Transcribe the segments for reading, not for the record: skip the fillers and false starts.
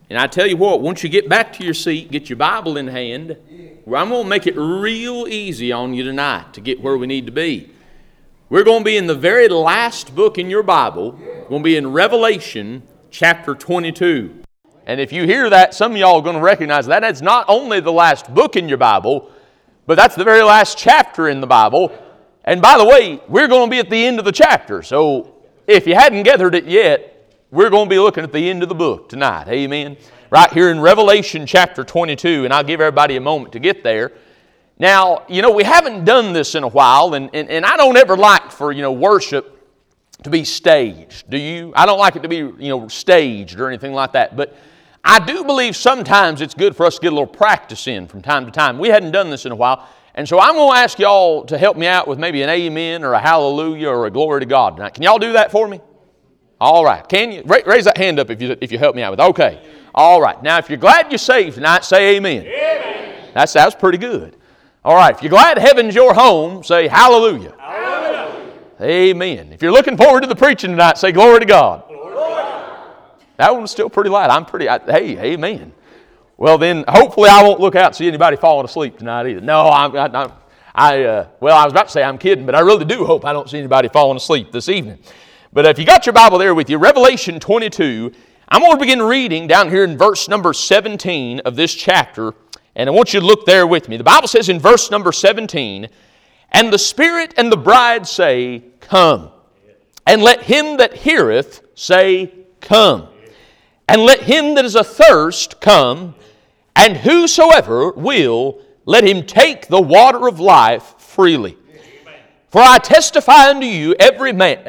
And I tell you what, once you get back to your seat, get your Bible in hand, well, I'm going to make it real easy on you tonight to get where we need to be. We're going to be in the very last book in your Bible. We're going to be in Revelation chapter 22. And if you hear that, some of y'all are going to recognize that is not only the last book in your Bible, but that's the very last chapter in the Bible. And by the way, we're going to be at the end of the chapter. So if you hadn't gathered it yet, we're going to be looking at the end of the book tonight. Amen. Right here in Revelation chapter 22, and I'll give everybody a moment to get there. Now, we haven't done this in a while, and I don't ever like for, worship to be staged. Do you? I don't like it to be, staged or anything like that. But I do believe sometimes it's good for us to get a little practice in from time to time. We hadn't done this in a while. And so I'm going to ask y'all to help me out with maybe an amen or a hallelujah or a glory to God tonight. Can y'all do that for me? All right. Can you? Raise that hand up if you help me out with it. Okay. All right. Now, if you're glad you're saved tonight, say amen. Amen. That sounds pretty good. All right. If you're glad heaven's your home, say hallelujah. Hallelujah. Amen. If you're looking forward to the preaching tonight, say glory to God. Glory to God. That one's still pretty light. Hey, amen. Well, then, hopefully I won't look out and see anybody falling asleep tonight either. No, I was about to say I'm kidding, but I really do hope I don't see anybody falling asleep this evening. But if you got your Bible there with you, Revelation 22, I'm going to begin reading down here in verse number 17 of this chapter, and I want you to look there with me. The Bible says in verse number 17, "And the Spirit and the bride say, Come. And let him that heareth say, Come. And let him that is athirst come. And whosoever will, let him take the water of life freely. For I testify unto every man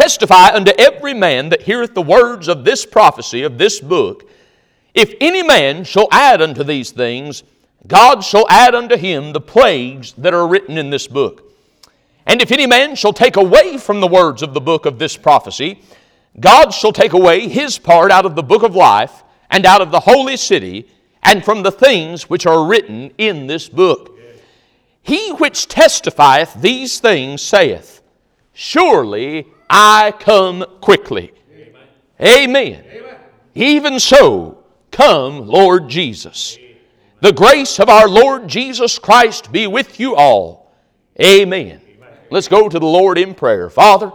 that heareth the words of this prophecy of this book, if any man shall add unto these things, God shall add unto him the plagues that are written in this book. And if any man shall take away from the words of the book of this prophecy, God shall take away his part out of the book of life, and out of the holy city, and from the things which are written in this book. He which testifieth these things saith, Surely I come quickly. Amen. Amen. Even so, come, Lord Jesus. The grace of our Lord Jesus Christ be with you all. Amen. Let's go to the Lord in prayer. Father,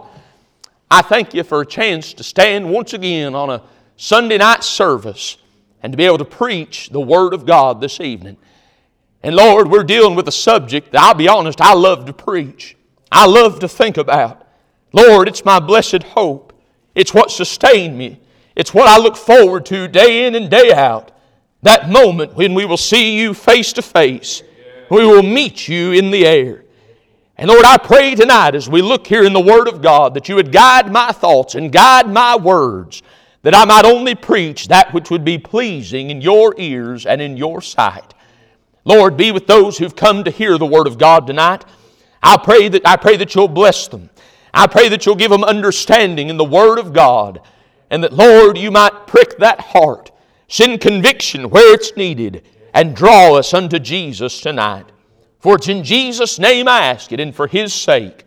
I thank you for a chance to stand once again on a Sunday night service and to be able to preach the Word of God this evening. And Lord, we're dealing with a subject that, I'll be honest, I love to preach. I love to think about. Lord, it's my blessed hope. It's what sustained me. It's what I look forward to day in and day out. That moment when we will see you face to face. We will meet you in the air. And Lord, I pray tonight as we look here in the Word of God that you would guide my thoughts and guide my words, that I might only preach that which would be pleasing in your ears and in your sight. Lord, be with those who've come to hear the Word of God tonight. I pray that you'll bless them. I pray that you'll give them understanding in the Word of God, and that, Lord, you might prick that heart, send conviction where it's needed, and draw us unto Jesus tonight. For it's in Jesus' name I ask it, and for His sake.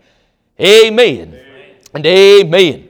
Amen. And amen.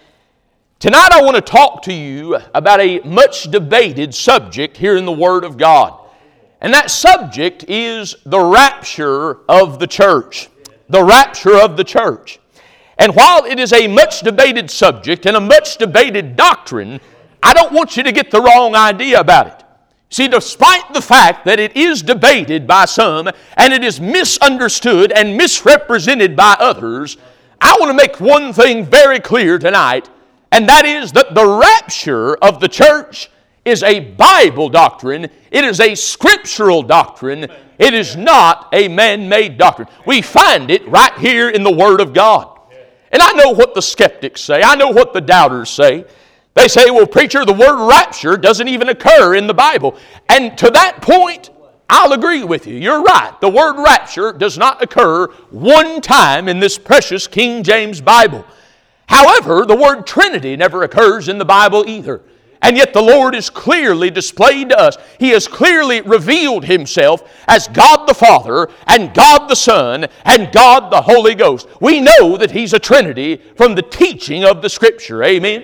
Tonight I want to talk to you about a much debated subject here in the Word of God. And that subject is the rapture of the church. The rapture of the church. And while it is a much debated subject and a much debated doctrine, I don't want you to get the wrong idea about it. See, despite the fact that it is debated by some and it is misunderstood and misrepresented by others, I want to make one thing very clear tonight, and that is that the rapture of the church is a Bible doctrine. It is a scriptural doctrine. It is not a man-made doctrine. We find it right here in the Word of God. And I know what the skeptics say. I know what the doubters say. They say, well, preacher, the word rapture doesn't even occur in the Bible. And to that point, I'll agree with you. You're right. The word rapture does not occur one time in this precious King James Bible. However, the word Trinity never occurs in the Bible either. And yet the Lord is clearly displayed to us. He has clearly revealed Himself as God the Father and God the Son and God the Holy Ghost. We know that He's a Trinity from the teaching of the Scripture. Amen.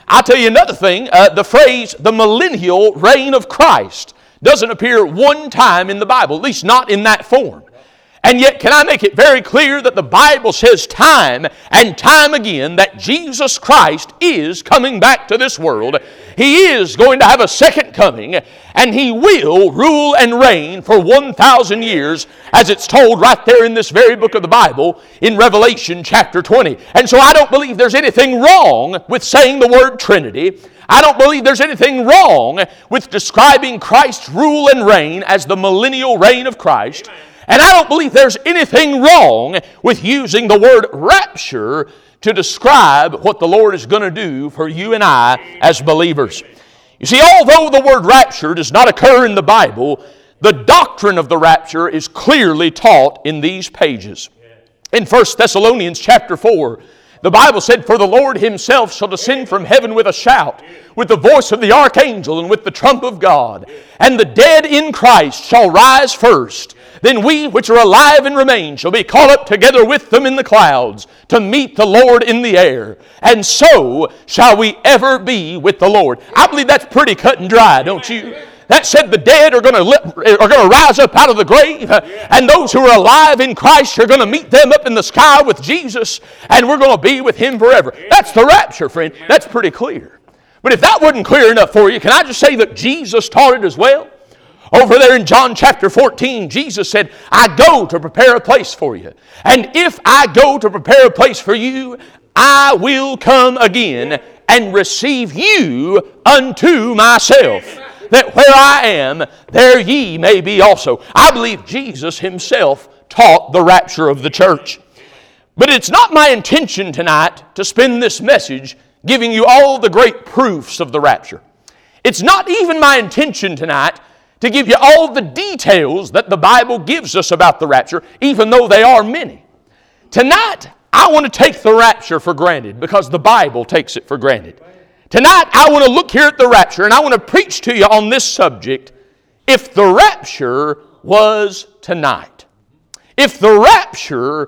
I'll tell you another thing. The phrase, the millennial reign of Christ, doesn't appear one time in the Bible, at least not in that form. And yet, can I make it very clear that the Bible says time and time again that Jesus Christ is coming back to this world. He is going to have a second coming, and He will rule and reign for 1,000 years, as it's told right there in this very book of the Bible in Revelation chapter 20. And so I don't believe there's anything wrong with saying the word Trinity. I don't believe there's anything wrong with describing Christ's rule and reign as the millennial reign of Christ. And I don't believe there's anything wrong with using the word rapture to describe what the Lord is going to do for you and I as believers. You see, although the word rapture does not occur in the Bible, the doctrine of the rapture is clearly taught in these pages. In 1 Thessalonians chapter 4, the Bible said, "For the Lord Himself shall descend from heaven with a shout, with the voice of the archangel, and with the trump of God. And the dead in Christ shall rise first. Then we which are alive and remain shall be caught up together with them in the clouds to meet the Lord in the air. And so shall we ever be with the Lord." I believe that's pretty cut and dry, don't you? That said, the dead are going to rise up out of the grave, and those who are alive in Christ are going to meet them up in the sky with Jesus, and we're going to be with Him forever. That's the rapture, friend. That's pretty clear. But if that wasn't clear enough for you, can I just say that Jesus taught it as well? Over there in John chapter 14, Jesus said, "I go to prepare a place for you. And if I go to prepare a place for you, I will come again and receive you unto myself, that where I am, there ye may be also." I believe Jesus Himself taught the rapture of the church. But it's not my intention tonight to spend this message giving you all the great proofs of the rapture. It's not even my intention tonight to give you all the details that the Bible gives us about the rapture, even though they are many. Tonight, I want to take the rapture for granted because the Bible takes it for granted. Tonight, I want to look here at the rapture and I want to preach to you on this subject, if the rapture was tonight. If the rapture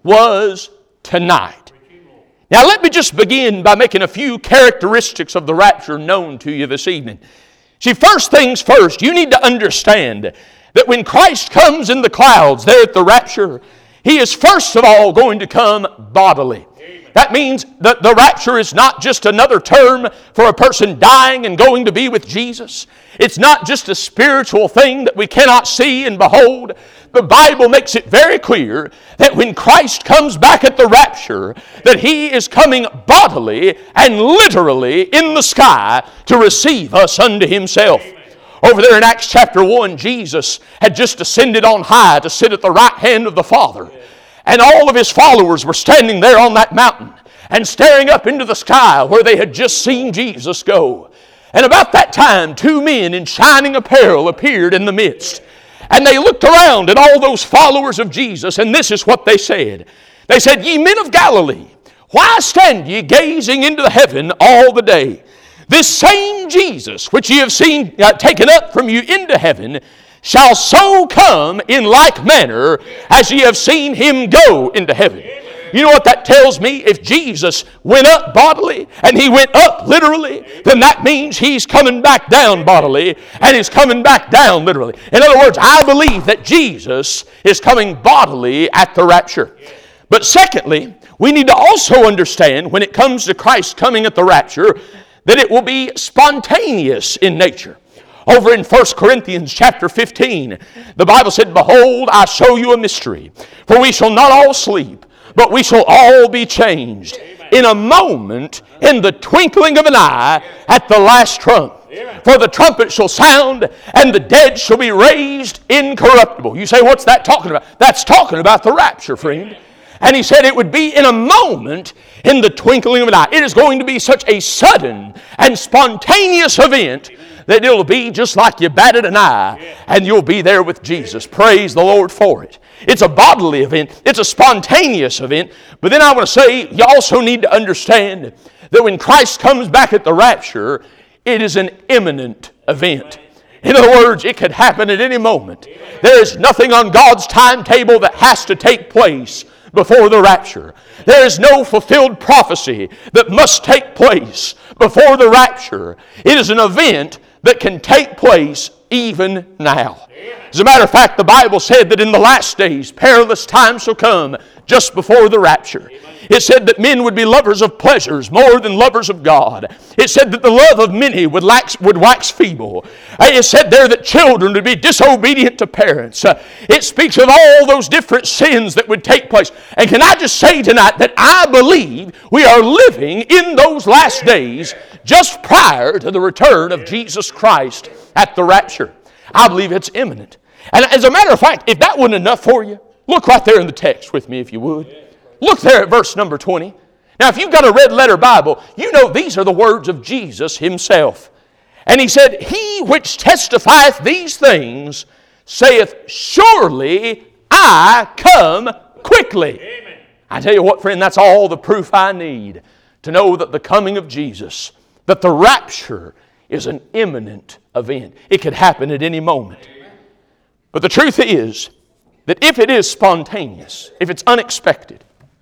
was tonight. Now, let me just begin by making a few characteristics of the rapture known to you this evening. See, first things first, you need to understand that when Christ comes in the clouds there at the rapture, He is first of all going to come bodily. That means that the rapture is not just another term for a person dying and going to be with Jesus. It's not just a spiritual thing that we cannot see and behold. The Bible makes it very clear that when Christ comes back at the rapture, that He is coming bodily and literally in the sky to receive us unto Himself. Over there in Acts chapter 1, Jesus had just ascended on high to sit at the right hand of the Father. And all of His followers were standing there on that mountain and staring up into the sky where they had just seen Jesus go. And about that time, two men in shining apparel appeared in the midst. And they looked around at all those followers of Jesus, and this is what they said. They said, "Ye men of Galilee, why stand ye gazing into the heaven all the day? This same Jesus, which ye have seen taken up from you into heaven, shall so come in like manner as ye have seen Him go into heaven." You know what that tells me? If Jesus went up bodily and He went up literally, then that means He's coming back down bodily and He's coming back down literally. In other words, I believe that Jesus is coming bodily at the rapture. But secondly, we need to also understand when it comes to Christ coming at the rapture that it will be spontaneous in nature. Over in 1 Corinthians chapter 15, the Bible said, "Behold, I show you a mystery, for we shall not all sleep, but we shall all be changed in a moment, in the twinkling of an eye, at the last trump. For the trumpet shall sound, and the dead shall be raised incorruptible." You say, what's that talking about? That's talking about the rapture, friend. And He said it would be in a moment, in the twinkling of an eye. It is going to be such a sudden and spontaneous event that it'll be just like you batted an eye and you'll be there with Jesus. Praise the Lord for it. It's a bodily event. It's a spontaneous event. But then I want to say, you also need to understand that when Christ comes back at the rapture, it is an imminent event. In other words, it could happen at any moment. There is nothing on God's timetable that has to take place before the rapture. There is no fulfilled prophecy that must take place before the rapture. It is an event that can take place even now. As a matter of fact, the Bible said that in the last days, perilous times shall come just before the rapture. It said that men would be lovers of pleasures more than lovers of God. It said that the love of many would wax feeble. It said there that children would be disobedient to parents. It speaks of all those different sins that would take place. And can I just say tonight that I believe we are living in those last days just prior to the return of Jesus Christ at the rapture. I believe it's imminent. And as a matter of fact, if that wasn't enough for you, look right there in the text with me if you would. Look there at verse number 20. Now if you've got a red letter Bible, you know these are the words of Jesus Himself. And He said, He which testifieth these things saith, Surely I come quickly. Amen. I tell you what, friend, that's all the proof I need to know that the coming of Jesus, that the rapture is an imminent event. It could happen at any moment. Amen. But the truth is that if it is spontaneous, if it's unexpected,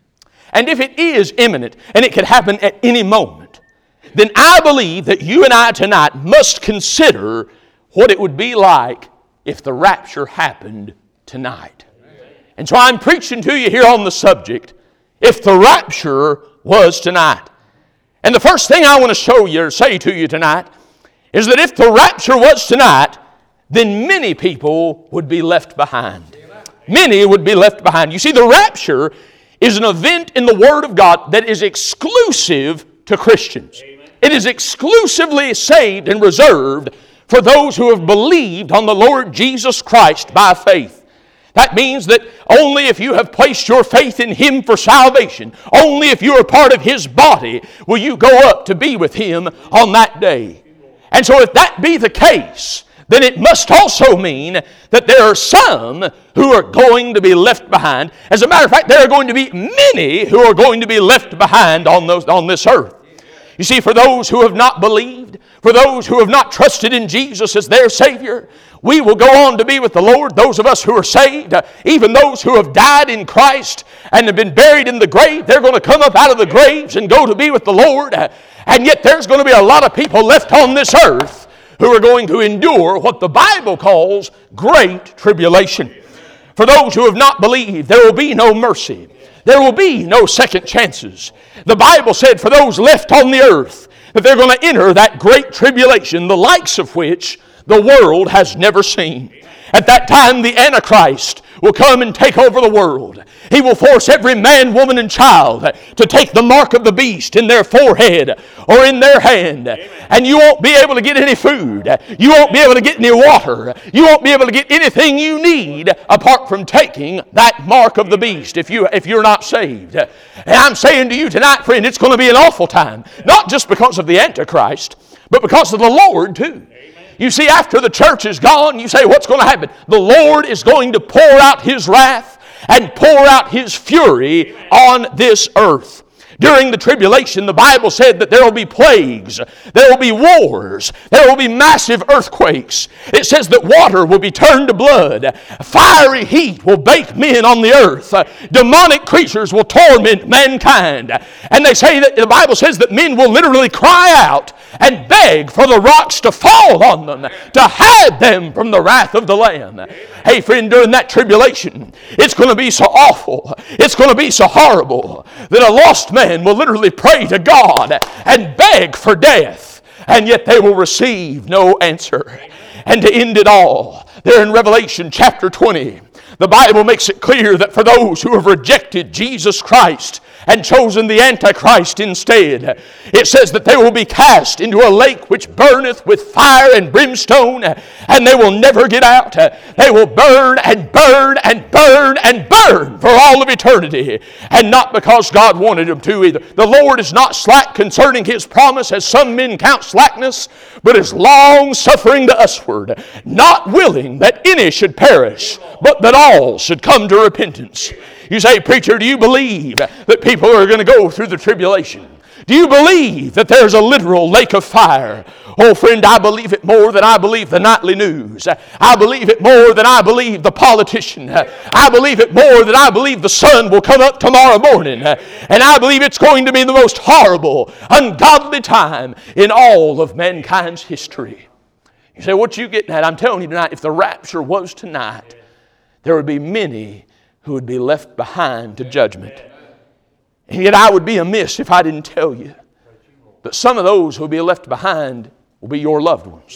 and if it is imminent, and it could happen at any moment, then I believe that you and I tonight must consider what it would be like if the rapture happened tonight. And so I'm preaching to you here on the subject, if the rapture was tonight. And the first thing I want to show you or say to you tonight is that if the rapture was tonight, then many people would be left behind. Many would be left behind. You see, the rapture is an event in the Word of God that is exclusive to Christians. Amen. It is exclusively saved and reserved for those who have believed on the Lord Jesus Christ by faith. That means that only if you have placed your faith in Him for salvation, only if you are part of His body, will you go up to be with Him on that day. And so if that be the case, then it must also mean that there are some who are going to be left behind. As a matter of fact, there are going to be many who are going to be left behind on this earth. You see, for those who have not believed, for those who have not trusted in Jesus as their Savior, we will go on to be with the Lord. Those of us who are saved, even those who have died in Christ and have been buried in the grave, they're going to come up out of the graves and go to be with the Lord. And yet there's going to be a lot of people left on this earth who are going to endure what the Bible calls great tribulation. For those who have not believed, there will be no mercy. There will be no second chances. The Bible said for those left on the earth that they're going to enter that great tribulation, the likes of which the world has never seen. At that time, the Antichrist will come and take over the world. He will force every man, woman, and child to take the mark of the beast in their forehead or in their hand. And you won't be able to get any food. You won't be able to get any water. You won't be able to get anything you need apart from taking that mark of the beast if you're not saved. And I'm saying to you tonight, friend, it's going to be an awful time. Not just because of the Antichrist, but because of the Lord too. You see, after the church is gone, you say, what's going to happen? The Lord is going to pour out His wrath and pour out His fury on this earth. During the tribulation, the Bible said that there will be plagues, there will be wars, there will be massive earthquakes. It says that water will be turned to blood, fiery heat will bake men on the earth, demonic creatures will torment mankind. And they say that the Bible says that men will literally cry out and beg for the rocks to fall on them, to hide them from the wrath of the Lamb. Hey friend, during that tribulation, it's going to be so awful, it's going to be so horrible, that a lost man will literally pray to God and beg for death, and yet they will receive no answer. And to end it all, there in Revelation chapter 20, the Bible makes it clear that for those who have rejected Jesus Christ and chosen the Antichrist instead, it says that they will be cast into a lake which burneth with fire and brimstone, and they will never get out. They will burn and burn and burn and burn for all of eternity, and not because God wanted them to either. The Lord is not slack concerning His promise, as some men count slackness, but is long-suffering to usward, not willing that any should perish, but that all should come to repentance. You say, preacher, do you believe that people are going to go through the tribulation? Do you believe that there's a literal lake of fire? Oh, friend, I believe it more than I believe the nightly news. I believe it more than I believe the politician. I believe it more than I believe the sun will come up tomorrow morning. And I believe it's going to be the most horrible, ungodly time in all of mankind's history. You say, what you getting at? I'm telling you tonight, if the rapture was tonight, there would be many who would be left behind to judgment. And yet I would be amiss if I didn't tell you that some of those who will be left behind will be your loved ones.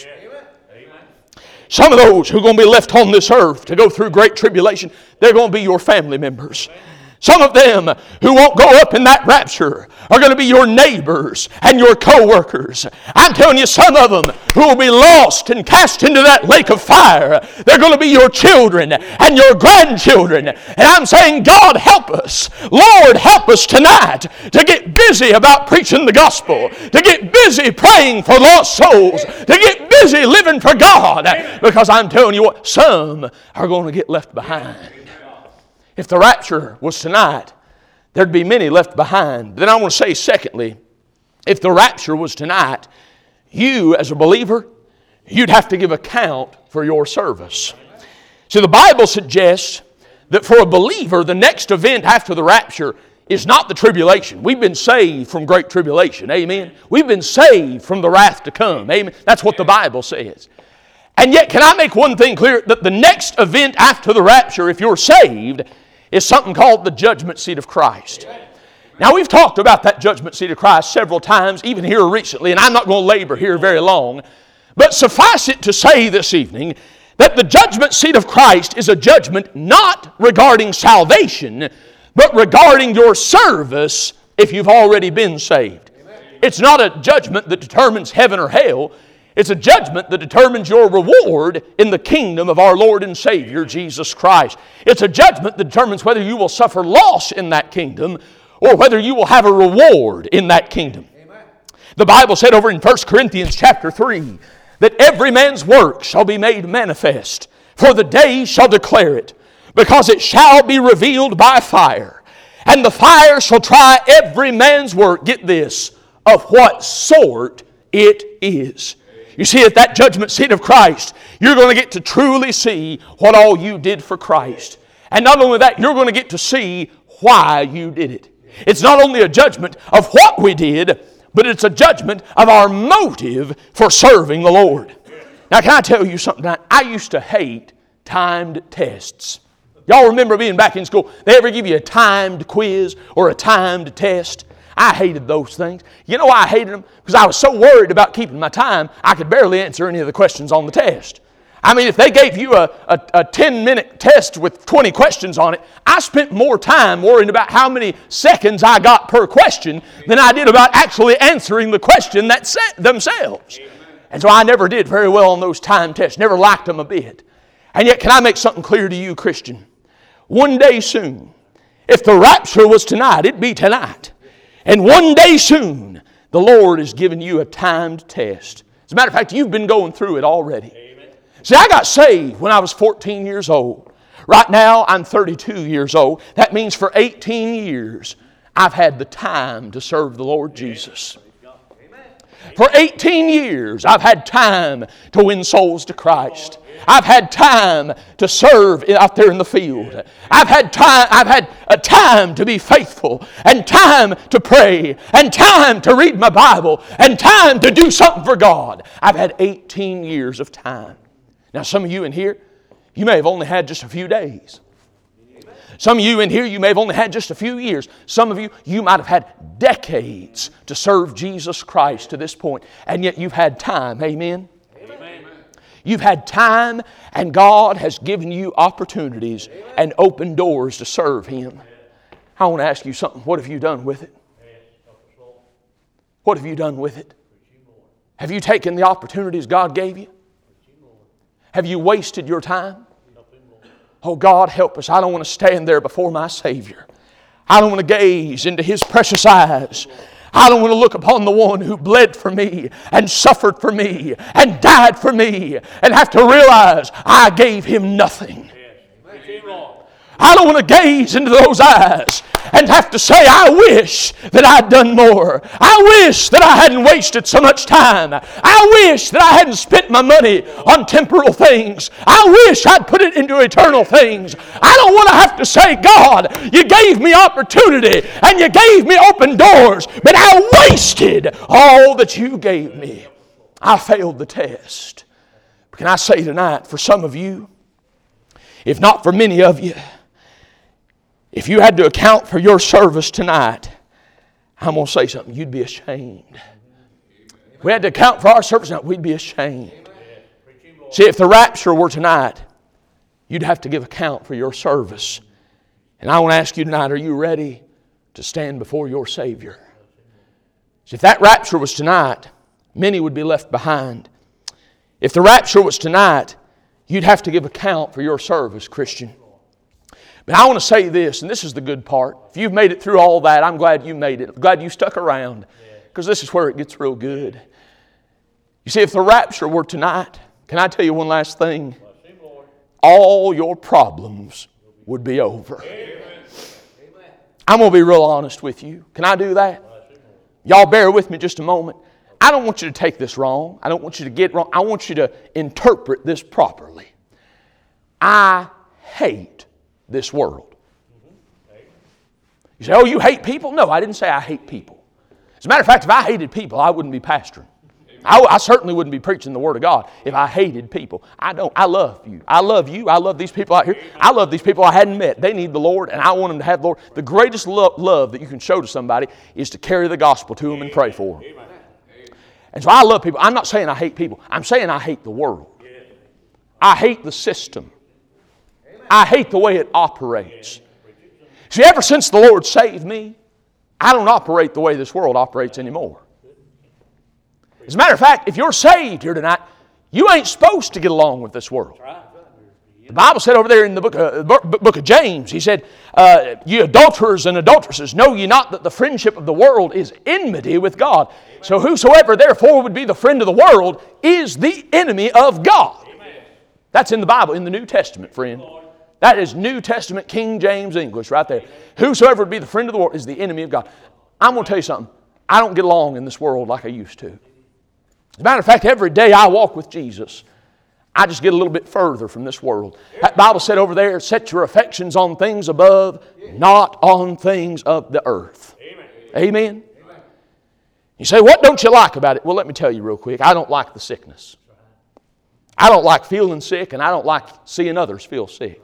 Some of those who are going to be left on this earth to go through great tribulation, they're going to be your family members. Some of them who won't go up in that rapture are going to be your neighbors and your co-workers. I'm telling you, some of them who will be lost and cast into that lake of fire, they're going to be your children and your grandchildren. And I'm saying, God help us. Lord, help us tonight to get busy about preaching the gospel, to get busy praying for lost souls, to get busy living for God. Because I'm telling you what, some are going to get left behind. If the rapture was tonight, there'd be many left behind. Then I want to say, secondly, if the rapture was tonight, you as a believer, you'd have to give account for your service. See, the Bible suggests that for a believer, the next event after the rapture is not the tribulation. We've been saved from great tribulation. Amen. We've been saved from the wrath to come. Amen. That's what the Bible says. And yet, can I make one thing clear? That the next event after the rapture, if you're saved, is something called the judgment seat of Christ. Now, we've talked about that judgment seat of Christ several times, even here recently, and I'm not going to labor here very long. But suffice it to say this evening that the judgment seat of Christ is a judgment not regarding salvation, but regarding your service if you've already been saved. It's not a judgment that determines heaven or hell. It's a judgment that determines your reward in the kingdom of our Lord and Savior, Jesus Christ. It's a judgment that determines whether you will suffer loss in that kingdom or whether you will have a reward in that kingdom. Amen. The Bible said over in 1 Corinthians chapter 3 that every man's work shall be made manifest, for the day shall declare it, because it shall be revealed by fire. And the fire shall try every man's work, get this, of what sort it is. You see, at that judgment seat of Christ, you're going to get to truly see what all you did for Christ. And not only that, you're going to get to see why you did it. It's not only a judgment of what we did, but it's a judgment of our motive for serving the Lord. Now, can I tell you something tonight? I used to hate timed tests. Y'all remember being back in school? They ever give you a timed quiz or a timed test? I hated those things. You know why I hated them? Because I was so worried about keeping my time, I could barely answer any of the questions on the test. I mean, if they gave you a 10-minute test with 20 questions on it, I spent more time worrying about how many seconds I got per question than I did about actually answering the question themselves. And so I never did very well on those time tests, never liked them a bit. And yet, can I make something clear to you, Christian? One day soon, if the rapture was tonight, it'd be tonight. And one day soon, the Lord is giving you a timed test. As a matter of fact, you've been going through it already. Amen. See, I got saved when I was 14 years old. Right now, I'm 32 years old. That means for 18 years, I've had the time to serve the Lord Jesus. For 18 years, I've had time to win souls to Christ. I've had time to serve out there in the field. I've had a time to be faithful, and time to pray, and time to read my Bible, and time to do something for God. I've had 18 years of time. Now, some of you in here, you may have only had just a few days. Some of you in here, you may have only had just a few years. Some of you, you might have had decades to serve Jesus Christ to this point, and yet you've had time. Amen? Amen. You've had time, and God has given you opportunities and open doors to serve Him. I want to ask you something. What have you done with it? What have you done with it? Have you taken the opportunities God gave you? Have you wasted your time? Oh, God, help us. I don't want to stand there before my Savior. I don't want to gaze into His precious eyes. I don't want to look upon the one who bled for me and suffered for me and died for me and have to realize I gave Him nothing. I don't want to gaze into those eyes and have to say, I wish that I'd done more. I wish that I hadn't wasted so much time. I wish that I hadn't spent my money on temporal things. I wish I'd put it into eternal things. I don't want to have to say, God, you gave me opportunity and you gave me open doors, but I wasted all that you gave me. I failed the test. But can I say tonight, for some of you, if not for many of you, if you had to account for your service tonight, I'm going to say something, you'd be ashamed. If we had to account for our service tonight, we'd be ashamed. See, if the rapture were tonight, you'd have to give account for your service. And I want to ask you tonight, are you ready to stand before your Savior? See, if that rapture was tonight, many would be left behind. If the rapture was tonight, you'd have to give account for your service, Christian. But I want to say this, and this is the good part. If you've made it through all that, I'm glad you made it. I'm glad you stuck around, because this is where it gets real good. You see, if the rapture were tonight, can I tell you one last thing? All your problems would be over. I'm going to be real honest with you. Can I do that? Y'all bear with me just a moment. I don't want you to take this wrong. I don't want you to get it wrong. I want you to interpret this properly. I hate this world. You say, oh, you hate people? No, I didn't say I hate people. As a matter of fact, if I hated people, I wouldn't be pastoring. I certainly wouldn't be preaching the Word of God if I hated people. I don't. I love you. I love you. I love these people out here. I love these people I hadn't met. They need the Lord, and I want them to have the Lord. The greatest love that you can show to somebody is to carry the gospel to them and pray for them. And so I love people. I'm not saying I hate people. I'm saying I hate the world. I hate the system. I hate the way it operates. See, ever since the Lord saved me, I don't operate the way this world operates anymore. As a matter of fact, if you're saved here tonight, you ain't supposed to get along with this world. The Bible said over there in the book of James, he said, you adulterers and adulteresses, know ye not that the friendship of the world is enmity with God? So whosoever therefore would be the friend of the world is the enemy of God. That's in the Bible, in the New Testament, friend. That is New Testament, King James English right there. Whosoever would be the friend of the world is the enemy of God. I'm going to tell you something. I don't get along in this world like I used to. As a matter of fact, every day I walk with Jesus, I just get a little bit further from this world. That Bible said over there, set your affections on things above, not on things of the earth. Amen? You say, what don't you like about it? Well, let me tell you real quick. I don't like the sickness. I don't like feeling sick, and I don't like seeing others feel sick.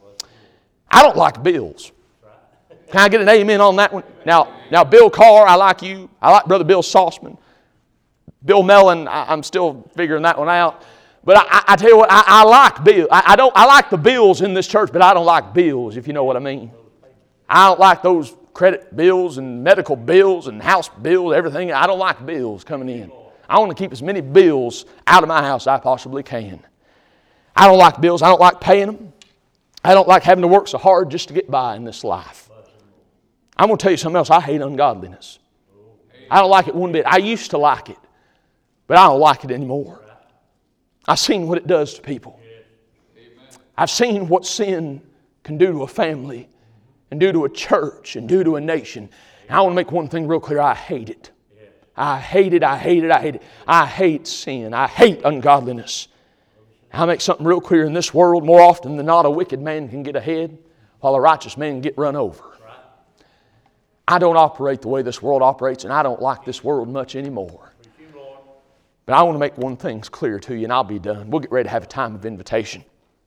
I don't like bills. Can I get an amen on that one? Now, Bill Carr, I like you. I like Brother Bill Sauceman. Bill Mellon, I'm still figuring that one out. But I tell you what, I like bills. I like the bills in this church, but I don't like bills, if you know what I mean. I don't like those credit bills and medical bills and house bills, everything. I don't like bills coming in. I want to keep as many bills out of my house as I possibly can. I don't like bills. I don't like paying them. I don't like having to work so hard just to get by in this life. I'm going to tell you something else. I hate ungodliness. I don't like it one bit. I used to like it, but I don't like it anymore. I've seen what it does to people. I've seen what sin can do to a family and do to a church and do to a nation. And I want to make one thing real clear. I hate it. I hate it. I hate it. I hate it. I hate sin. I hate ungodliness. I'll make something real clear. In this world, more often than not, a wicked man can get ahead while a righteous man can get run over. I don't operate the way this world operates, and I don't like this world much anymore. But I want to make one thing clear to you, and I'll be done. We'll get ready to have a time of invitation.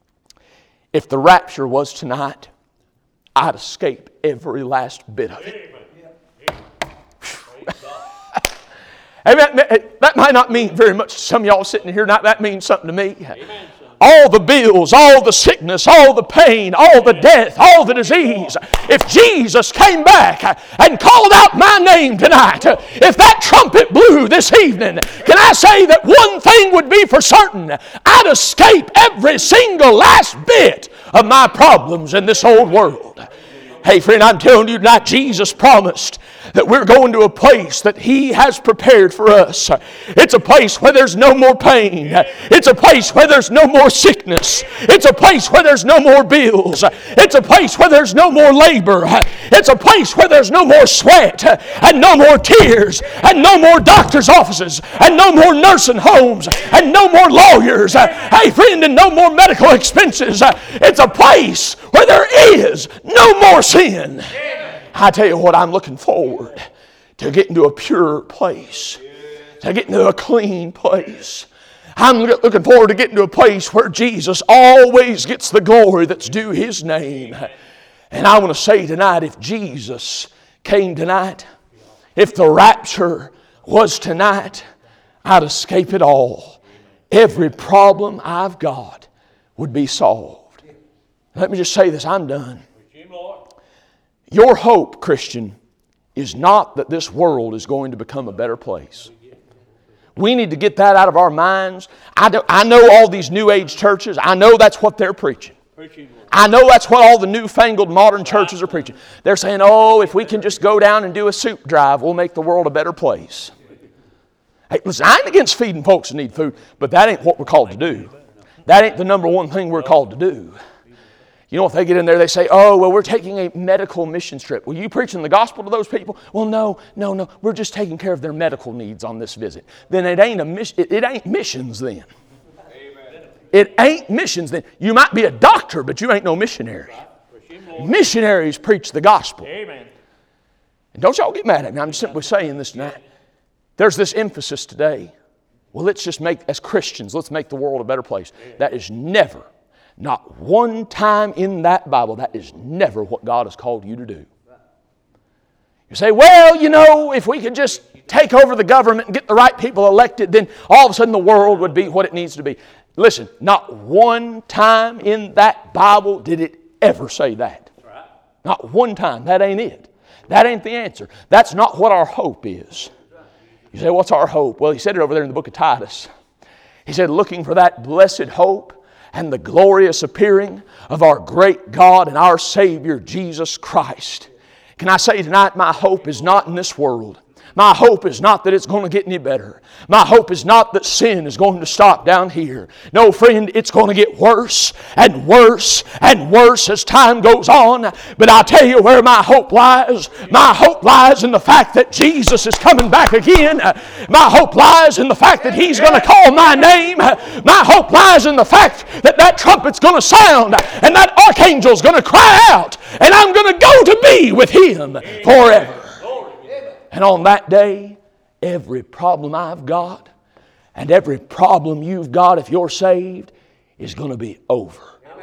If the rapture was tonight, I'd escape every last bit of it. Amen. That might not mean very much to some of y'all sitting here tonight. That means something to me. Amen. All the bills, all the sickness, all the pain, all the death, all the disease. If Jesus came back and called out my name tonight, if that trumpet blew this evening, can I say that one thing would be for certain? I'd escape every single last bit of my problems in this old world. Hey friend, I'm telling you tonight, Jesus promised that we're going to a place that He has prepared for us. It's a place where there's no more pain. It's a place where there's no more sickness. It's a place where there's no more bills. It's a place where there's no more labor. It's a place where there's no more sweat and no more tears and no more doctor's offices and no more nursing homes and no more lawyers. Hey friend, and no more medical expenses. It's a place where there is no more sin. I tell you what, I'm looking forward to getting to a pure place, to getting to a clean place. I'm looking forward to getting to a place where Jesus always gets the glory that's due His name. And I want to say tonight, if Jesus came tonight, if the rapture was tonight, I'd escape it all. Every problem I've got would be solved. Let me just say this, I'm done. Your hope, Christian, is not that this world is going to become a better place. We need to get that out of our minds. I know all these New Age churches. I know that's what they're preaching. I know that's what all the newfangled modern churches are preaching. They're saying, oh, if we can just go down and do a soup drive, we'll make the world a better place. Hey, listen, I ain't against feeding folks that need food, but that ain't what we're called to do. That ain't the number one thing we're called to do. You know, if they get in there, they say, oh, well, we're taking a medical mission trip. Well, you preaching the gospel to those people? Well, no. We're just taking care of their medical needs on this visit. Then it ain't missions then. Amen. It ain't missions then. You might be a doctor, but you ain't no missionary. Missionaries preach the gospel. Amen. And don't y'all get mad at me. I'm just simply saying this tonight. There's this emphasis today. Well, let's just make, as Christians, let's make the world a better place. That is never, not one time in that Bible, that is never what God has called you to do. You say, well, you know, if we could just take over the government and get the right people elected, then all of a sudden the world would be what it needs to be. Listen, not one time in that Bible did it ever say that. Not one time. That ain't it. That ain't the answer. That's not what our hope is. You say, what's our hope? Well, he said it over there in the book of Titus. He said, looking for that blessed hope and the glorious appearing of our great God and our Savior, Jesus Christ. Can I say tonight, my hope is not in this world. My hope is not that it's going to get any better. My hope is not that sin is going to stop down here. No, friend, it's going to get worse and worse and worse as time goes on. But I'll tell you where my hope lies. My hope lies in the fact that Jesus is coming back again. My hope lies in the fact that He's going to call my name. My hope lies in the fact that that trumpet's going to sound and that archangel's going to cry out and I'm going to go to be with Him forever. And on that day, every problem I've got and every problem you've got if you're saved is going to be over.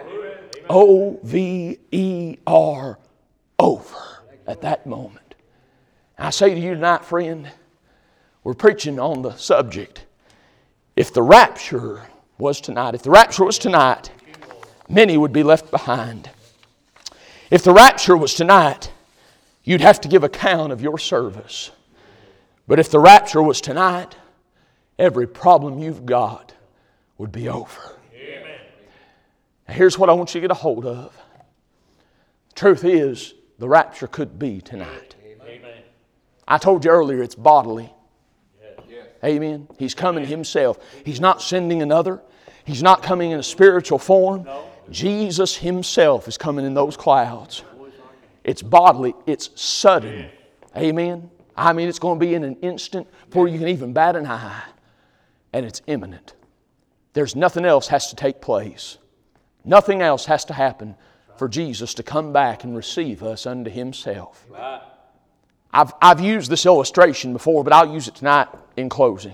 O-V-E-R, over at that moment. And I say to you tonight, friend, we're preaching on the subject. If the rapture was tonight, many would be left behind. If the rapture was tonight, you'd have to give account of your service. But if the rapture was tonight, every problem you've got would be over. Amen. Now here's what I want you to get a hold of. The truth is, the rapture could be tonight. Amen. I told you earlier, it's bodily. Yes. Amen. He's coming Himself. He's not sending another. He's not coming in a spiritual form. No. Jesus Himself is coming in those clouds. It's bodily. It's sudden. Amen. I mean, it's going to be in an instant before you can even bat an eye. And it's imminent. There's nothing else has to take place. Nothing else has to happen for Jesus to come back and receive us unto Himself. I've used this illustration before, but I'll use it tonight in closing.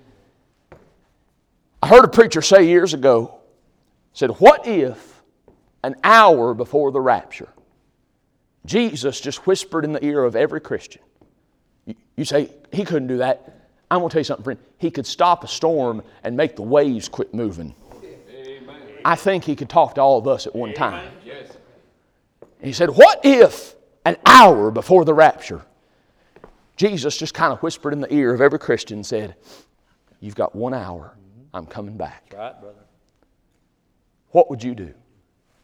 I heard a preacher say years ago, said, what if an hour before the rapture, Jesus just whispered in the ear of every Christian? You say, He couldn't do that. I'm going to tell you something, friend. He could stop a storm and make the waves quit moving. Amen. I think He could talk to all of us at one time. Yes. And He said, what if an hour before the rapture, Jesus just kind of whispered in the ear of every Christian and said, you've got 1 hour. I'm coming back. That's right, brother. What would you do?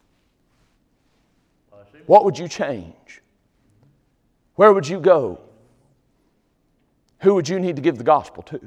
What would you change? Where would you go? who would you need to give the gospel to?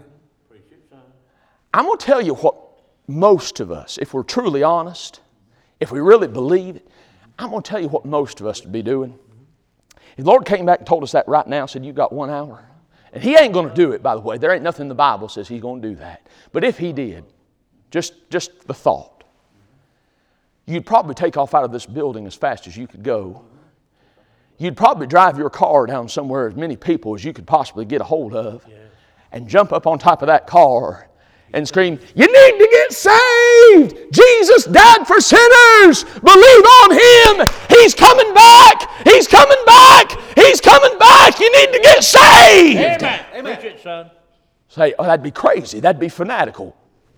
I'm going to tell you what most of us, if we're truly honest, if we really believe it, I'm going to tell you what most of us would be doing. If the Lord came back and told us that right now, said, you've got 1 hour. And He ain't going to do it, by the way. There ain't nothing in the Bible says He's going to do that. But if He did, just the thought, you'd probably take off out of this building as fast as you could go. You'd probably drive your car down somewhere as many people as you could possibly get a hold of and jump up on top of that car and scream, you need to get saved! Jesus died for sinners! Believe on Him! He's coming back! He's coming back! He's coming back! You need to get saved! Amen. Amen. Preach it, son. Say, oh, that'd be crazy. That'd be fanatical.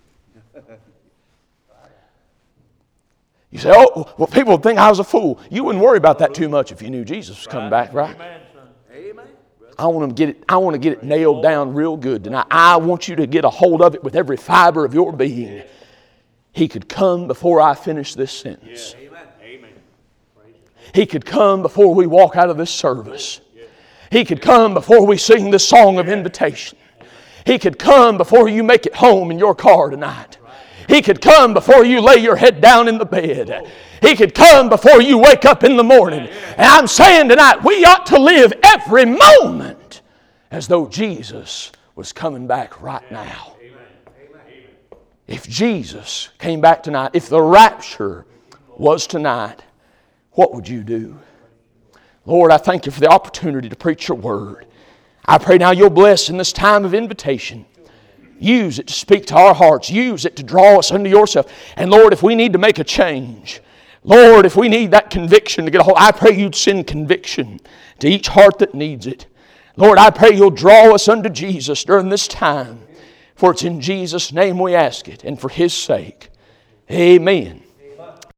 You say, oh, well, people would think I was a fool. You wouldn't worry about that too much if you knew Jesus was coming back, right? Amen, son. Amen. I want to get it nailed down real good tonight. I want you to get a hold of it with every fiber of your being. He could come before I finish this sentence. Amen. Amen. He could come before we walk out of this service. He could come before we sing this song of invitation. He could come before you make it home in your car tonight. He could come before you lay your head down in the bed. He could come before you wake up in the morning. And I'm saying tonight, we ought to live every moment as though Jesus was coming back right now. If Jesus came back tonight, if the rapture was tonight, what would you do? Lord, I thank You for the opportunity to preach Your word. I pray now You'll bless in this time of invitation. Use it to speak to our hearts. Use it to draw us unto Yourself. And Lord, if we need to make a change, Lord, if we need that conviction to get a hold, I pray You'd send conviction to each heart that needs it. Lord, I pray You'll draw us unto Jesus during this time. For it's in Jesus' name we ask it, and for His sake. Amen.